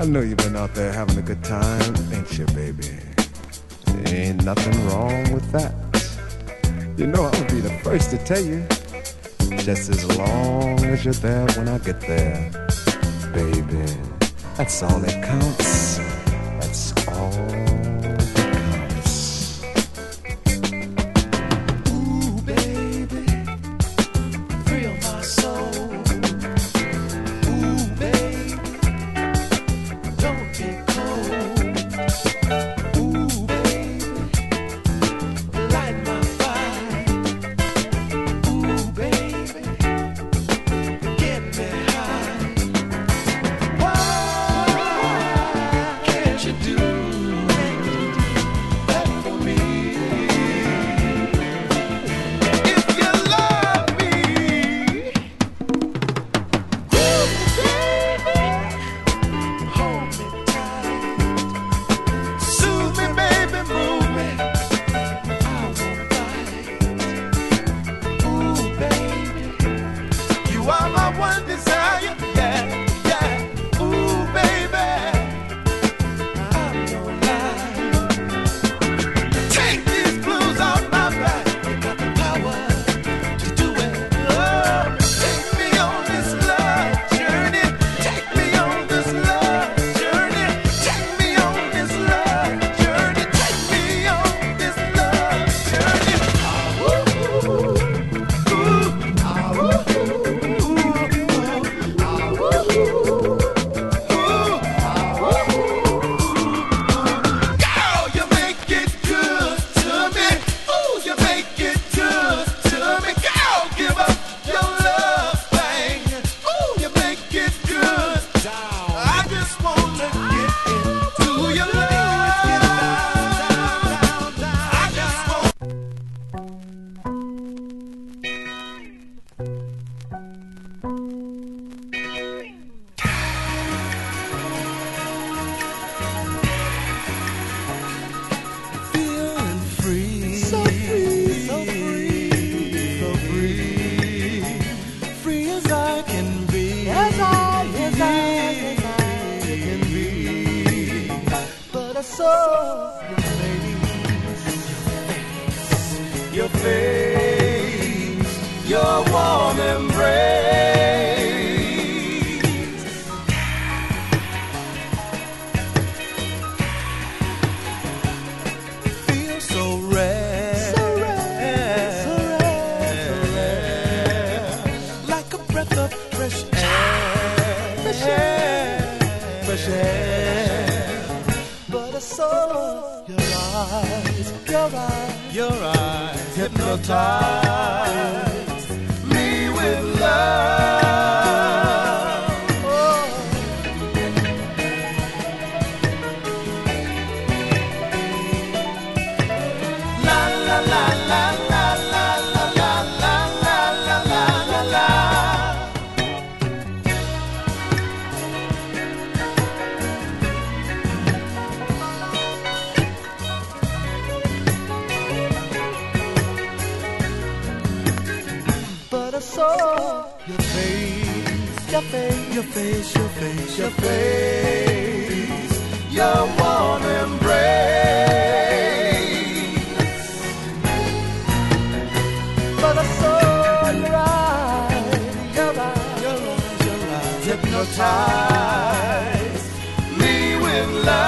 I know you've been out there having a good time, ain't you, baby? Ain't nothing wrong with that. You know I'll be the first to tell you, just as long as you're there when I get there, baby. That's all that counts. That's all that counts. Ooh, baby, thrill my soul. Ooh, baby, don't be cold. Ooh, baby, light my fire. Ooh, baby, get me high. Why can't you do that for me? If you love me, ooh, baby, hold me tight. Soothe me, baby, move me. I won't bite. Ooh, baby, you are my one desire. Yeah, yeah. Ooh, baby, I'm no lie. Take these blues off my back. You got the power to do it. Oh, take me on this love journey. Take me on this love journey. Take me on this love journey. Take me on this love journey. Ah, ooh, ooh, ah, ooh, ah, ooh, girl, you make it good to me. Ooh, you make it good to me. Girl, give up your love thing. Ooh, you make it good. I just wanna get into your love. I just want. Feeling free, so free, so free, so free, free as I can be, as I can be. But I saw your face, your warm embrace. Feel so rare, so rare, so rare, so rare, like a breath of fresh air, fresh air, fresh air. But I saw your eyes, your eyes hypnotize me with love. Oh. La la la la la la la la la la la la la. But I saw your face, your face, your face, your face, your face, your warm embrace. But I saw your eyes, your eyes, your eyes, your eyes hypnotize me with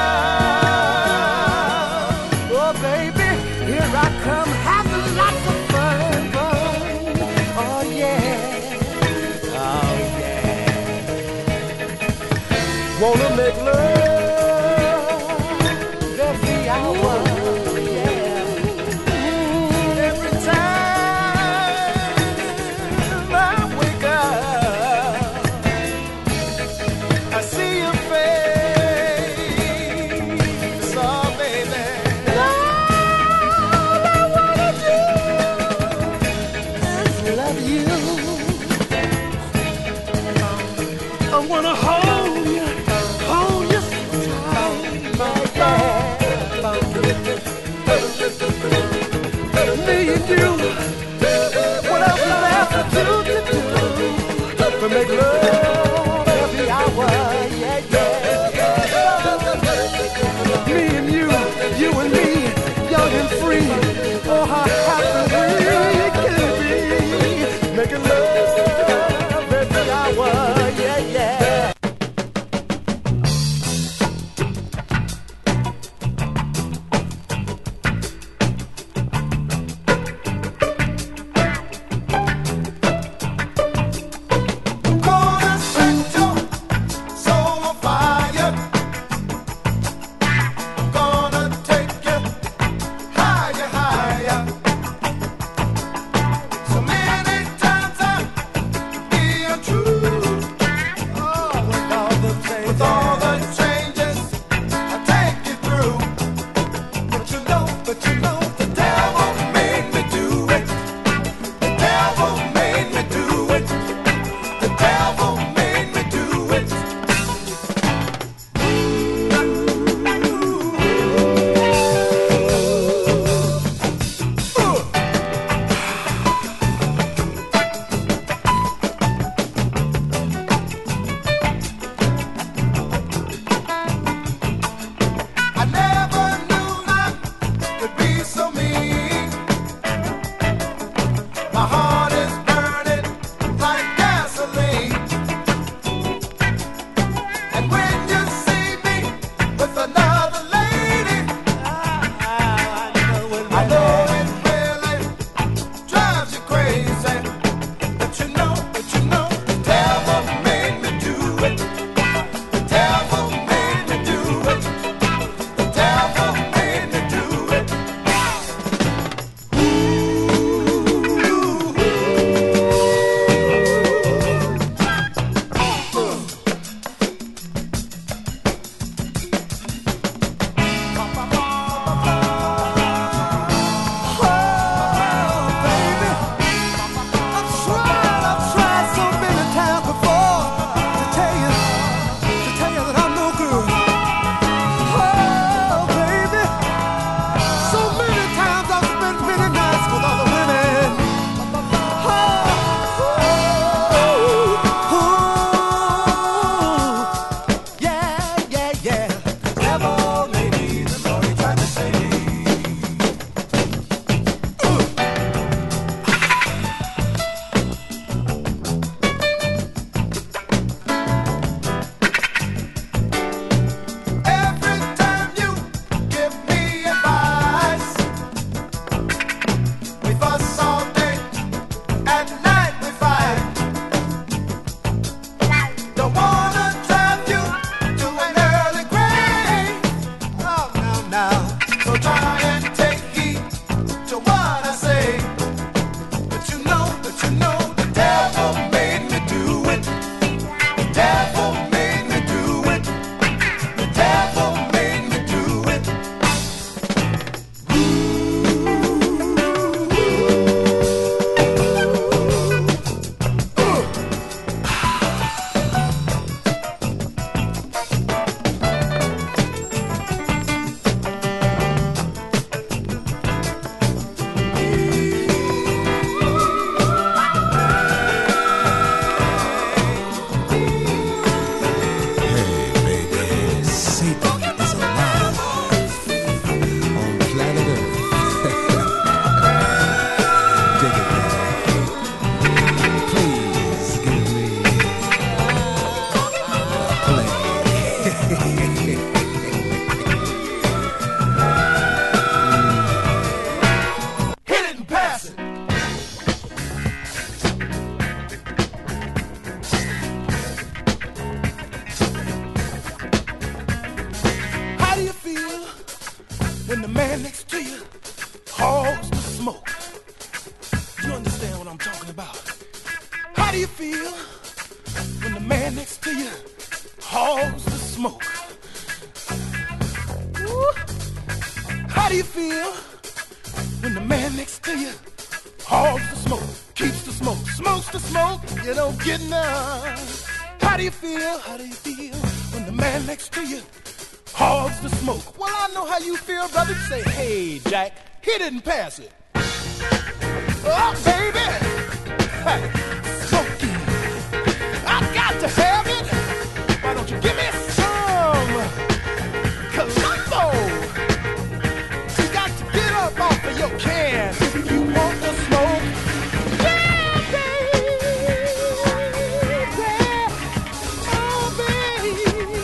love. Oh, baby, here I come, having lots of fun, fun. Oh, yeah. Oh, yeah. Wanna make love every hour. Yeah. Every time I wake up, I see your face. Oh, baby. All I wanna do is love you. I wanna hold you Hit it and pass it. How do you feel when the man next to you hogs the smoke? You understand what I'm talking about? How do you feel when the man next to you hogs the smoke? Woo. How do you feel when the man next to you hogs the smoke, keeps the smoke, smokes the smoke, you don't get none? How do you feel? How do you feel when the man next to you hogs the smoke? Well, I know how you feel, brother. You say, hey, Jack, hit it and pass it. Oh, baby, smoky, I got to have it. Why don't you give me some Colombo? You got to get up off of your can if you want the smoke. Yeah, baby, oh, baby,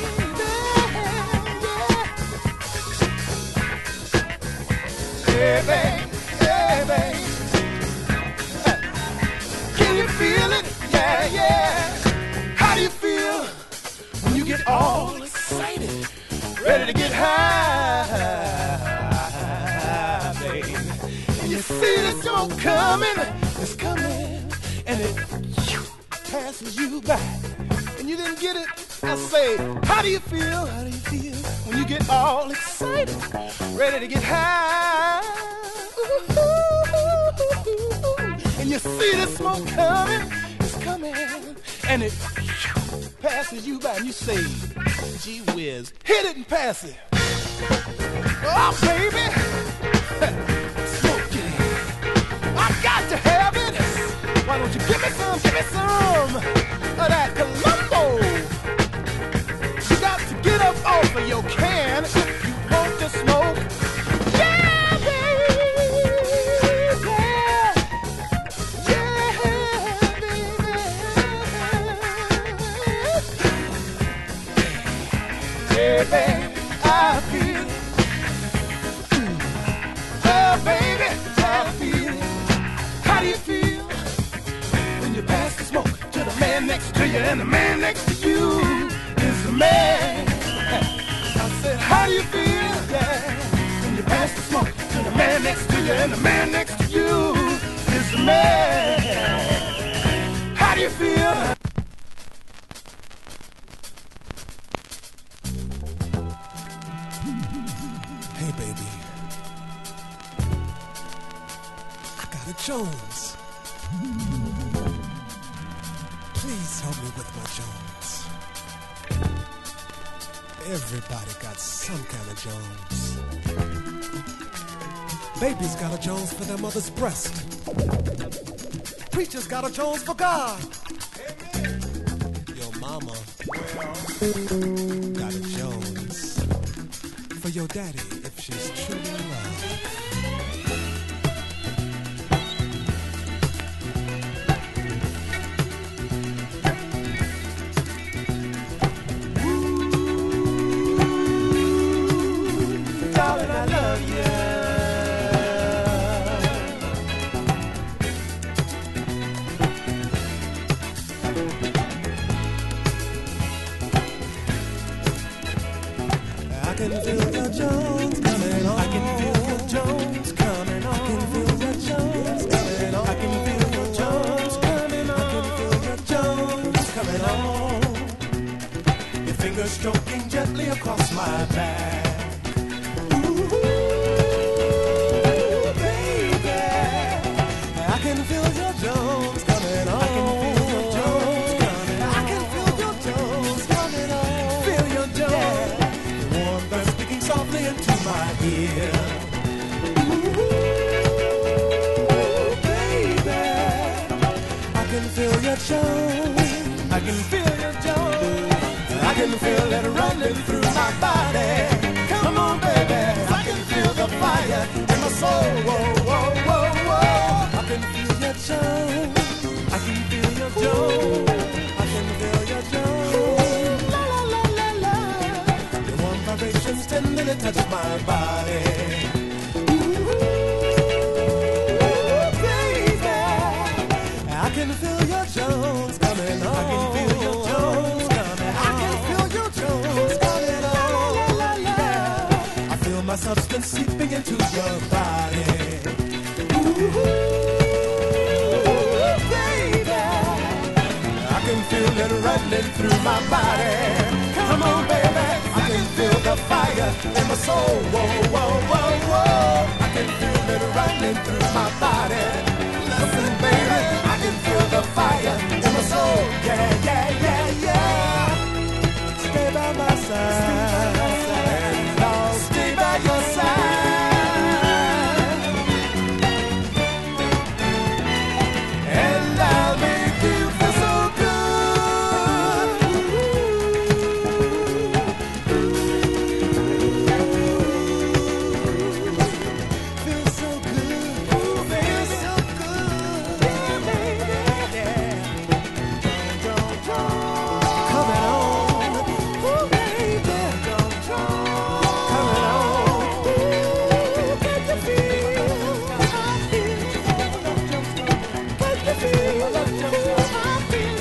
yeah, baby, yeah, baby. Can you feel it? Yeah, yeah. How do you feel when you get all excited, ready to get high, baby? And you see the smoke coming, it's coming, and it passes you by, and you didn't get it. I say, how do you feel? How do you feel when you get all excited, ready to get high? And you see the smoke coming, it's coming, and it passes you by, and you say, gee whiz, hit it and pass it. Oh, baby, smoke it. I got to have it. Why don't you give me some of that Colombo? You got to get up off of your can if you want to smoke. Yeah, baby. Yeah, baby, I feel it. Oh, baby, I feel it. How do you feel when you pass the smoke to the man next to you, and the man next to you is the man? I said, how do you feel, yeah, when you pass the smoke to the man next to you, and the man next to you is the man? How do you feel? Hey, baby. I got a Jones. Please help me with my Jones. Everybody got some kind of Jones. Baby's got a Jones for their mother's breast. Preacher's got a Jones for God. Your mama got a Jones for your daddy if she's truly in love. Darling, I love you. I can feel your Jones coming on. I can feel your Jones coming on. I can feel your Jones coming on. I can feel your Jones coming on. I can feel your Jones coming on. Your fingers stroking gently across my back. Ooh, baby, I can feel your Jones coming on. I can feel your Jones coming on. Feel your Jones, the warm breath speaking softly into my ear. Ooh, baby, I can feel your Jones. I can feel your Jones. I can feel it running through my body. Come on, baby, I can feel the fire in my soul. Whoa, whoa, whoa, whoa. I can feel your Jones. I can feel your Jones. I can feel your Jones. La la la la la. tenderly touch my body. Ooh, baby, I can feel your Jones coming on. I can feel your Jones coming on. I can feel your Jones coming on. I feel my substance seeping into your body. Ooh, baby, I can feel it running through my body. Come on, baby, I can feel the fire in my soul. Whoa, whoa, whoa, whoa. I can feel it running through my body. Listen, baby, I can feel the fire in my soul. Yeah, yeah, yeah, yeah. Stay by my side, and I'll stay by your side, and I'll make you feel so good. Feel so good, feel so good, baby. Coming on, ooh, baby. Coming on, ooh, get the feel, I feel, get the feel, I feel,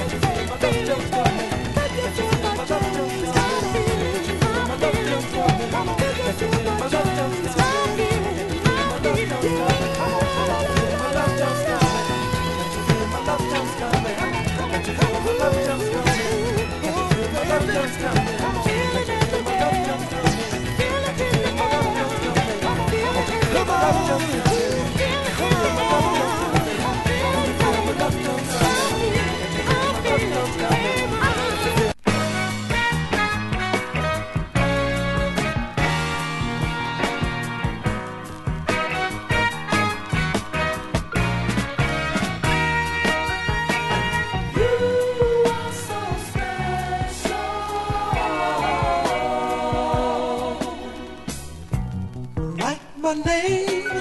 write my name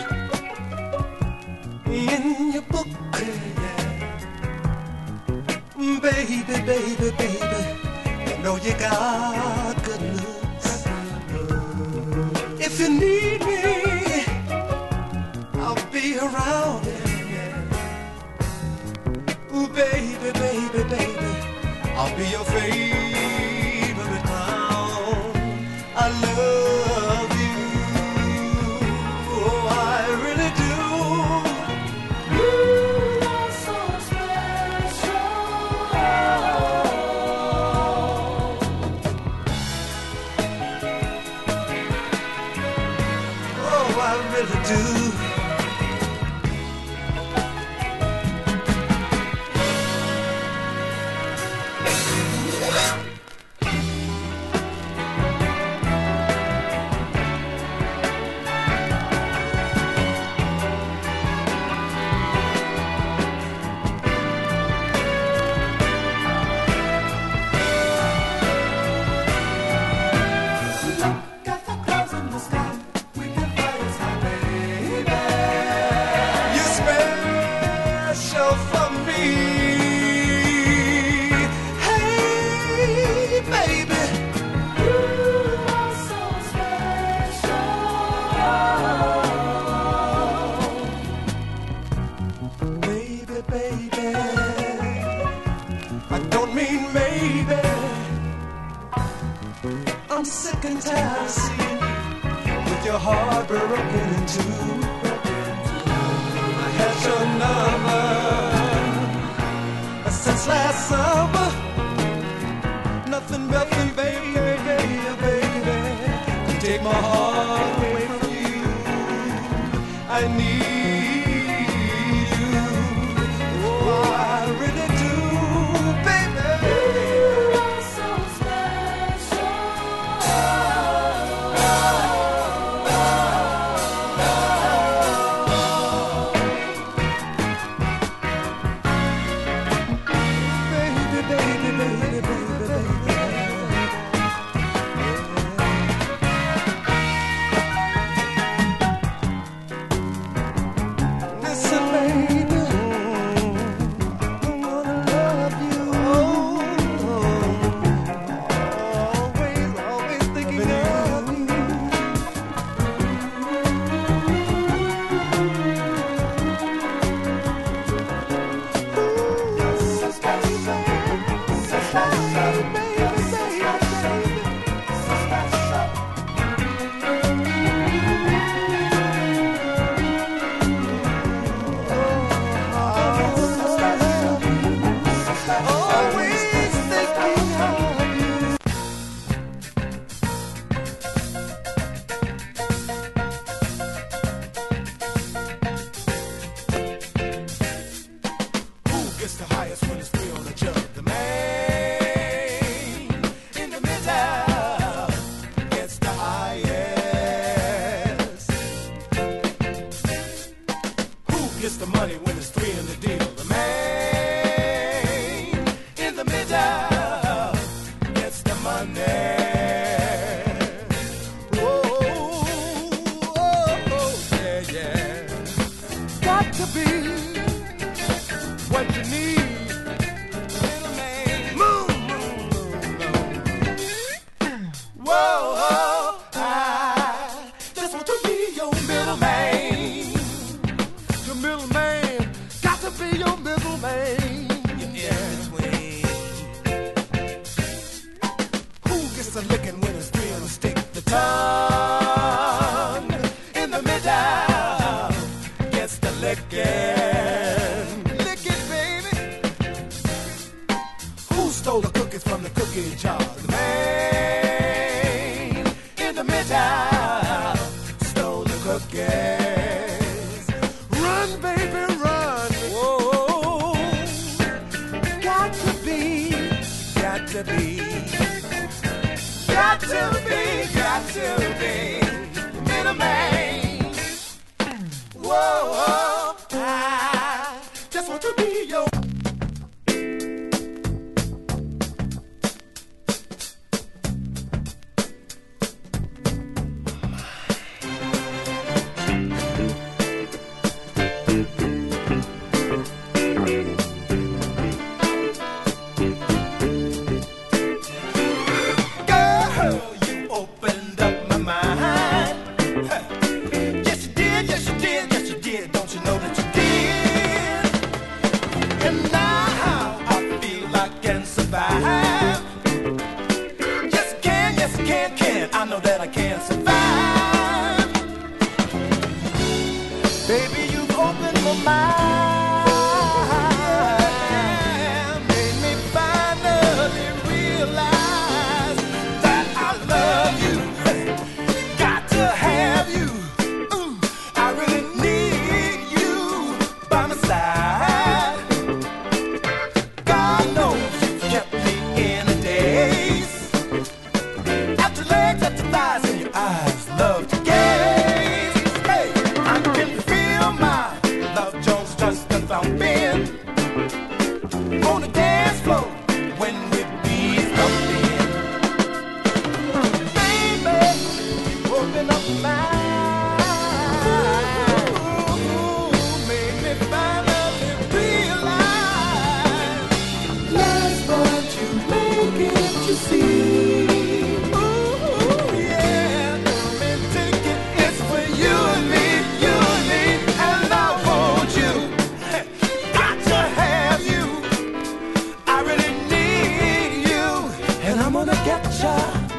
in your book, yeah. Baby, baby, baby, you know you got good looks. If you need me, I'll be around, yeah. Ooh, baby, baby, baby, I'll be your favorite clown. I love you, oh, I really do. You are so special. Oh, I really do. Got the clouds in the sky, we can fly as high, baby. You're special for me. Hey, baby, you are so special. Baby, baby, I don't mean maybe. I'm sick and tired of seeing you with your heart broken in two. I had your number since last summer. Nothing, baby, baby, can take my heart away from you. I need you, oh, I really do, baby. You are so special. Baby, baby, baby, baby, baby. money when there's three in the deal. The man in the middle gets the money. To be what you need, little man. Whoa, I just want to be your middle man. Your middle man, got to be your middle man. You're in between. Who gets a licking when it's three on the stick? The tongue in the middle gets the licking. Lick it, baby. Who stole the cookies from the cookie jar? The man in the middle stole the cookies. Run, baby, run. Whoa. Got to be, got to be, got to be, got to be the middleman. Whoa, I just want to be your. Girl, you opened up my mind. Yes, you did, yes, you did, yes, you did. Don't you know that you did? And now I feel I can survive. Yes, I can, yes, I can. I know that I can survive. Baby, you've opened my mind. Made me finally realize that I love you. Got to have you. I really need you by my side. God knows you've kept me in a daze. At your legs, at your thighs, and your eyes love to gaze. Hey, I can feel my love Jones just a thumping on the dance floor when we beat thumping. Baby, you open up my mind. Made me finally realize that's what you make it, you see. Ooh, yeah, come and take it. It's for you and me, and I want you. Got to have you. I really need you, and I'm gonna get ya.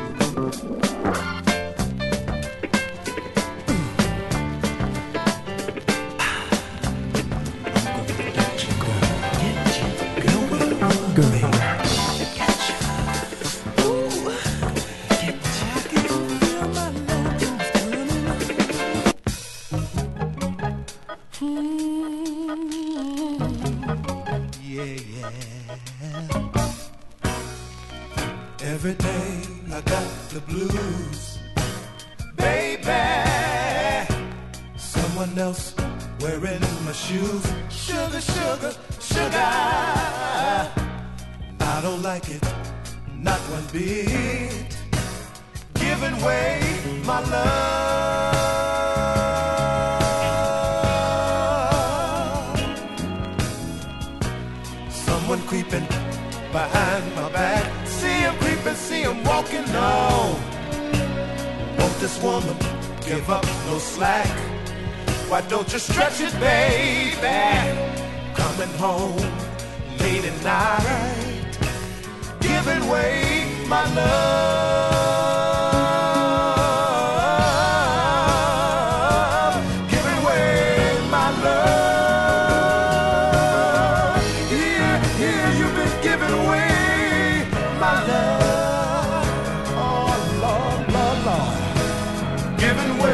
Every day I got the blues, baby. Someone else wearing my shoes. Sugar, sugar, sugar. I don't like it, not one bit. Giving away my love. Someone creeping behind my back. See him creeping, see him walking on. Won't this woman give up no slack? Why don't you stretch it, baby? Coming home late at night, giving away my love, giving away my love. Here, here, you've been giving away my love. Oh, Lord, Lord, Lord. Giving away